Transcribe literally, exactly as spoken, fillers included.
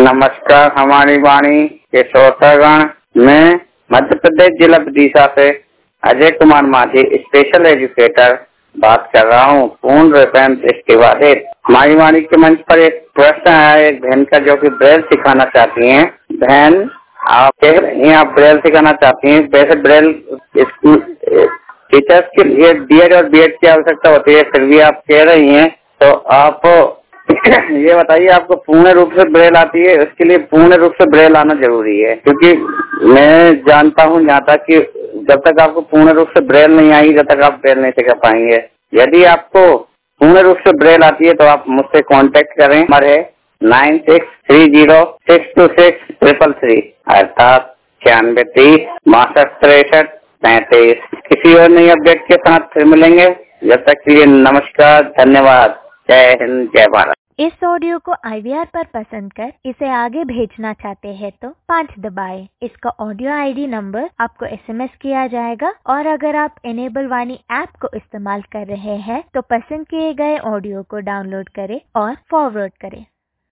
नमस्कार। हमारी वाणी के श्रोतागण, मैं मध्य प्रदेश जिला विदिशा से अजय कुमार माझी स्पेशल एजुकेटर बात कर रहा हूँ। पूर्ण रूपेण दृष्टिबाधित। हमारी वाणी के मंच पर एक प्रश्न है एक बहन का जो कि ब्रेल सिखाना चाहती हैं। बहन, आप कह रही हैं आप ब्रेल सिखाना चाहती हैं। वैसे ब्रेल स्कूल टीचर्स के लिए बीएड और बीएड की आवश्यकता होती है, फिर भी आप कह रही हैं, तो आप ये बताइए आपको पूर्ण रूप से ब्रेल आती है? उसके लिए पूर्ण रूप से ब्रेल आना जरूरी है, क्योंकि मैं जानता हूँ यहाँ तक कि जब तक आपको पूर्ण रूप से ब्रेल नहीं आई, जब तक आप ब्रेल नहीं सिखा पाएंगे। यदि आपको पूर्ण रूप से ब्रेल आती है तो आप मुझसे कांटेक्ट करें। नंबर है nine six three zero six two six triple three अर्थात छियानवे तीस बासठ तिरसठ पैंतीस। किसी और नई अपडेट के साथ फिर मिलेंगे। जब तक के लिए नमस्कार, धन्यवाद, जय हिंद, जय भारत। इस ऑडियो को आई वी आर पर पसंद कर इसे आगे भेजना चाहते हैं तो पाँच दबाएं। इसका ऑडियो आई डी नंबर आपको एस एम एस किया जाएगा और अगर आप इनेबल वाणी ऐप को इस्तेमाल कर रहे हैं तो पसंद किए गए ऑडियो को डाउनलोड करें और फॉरवर्ड करें।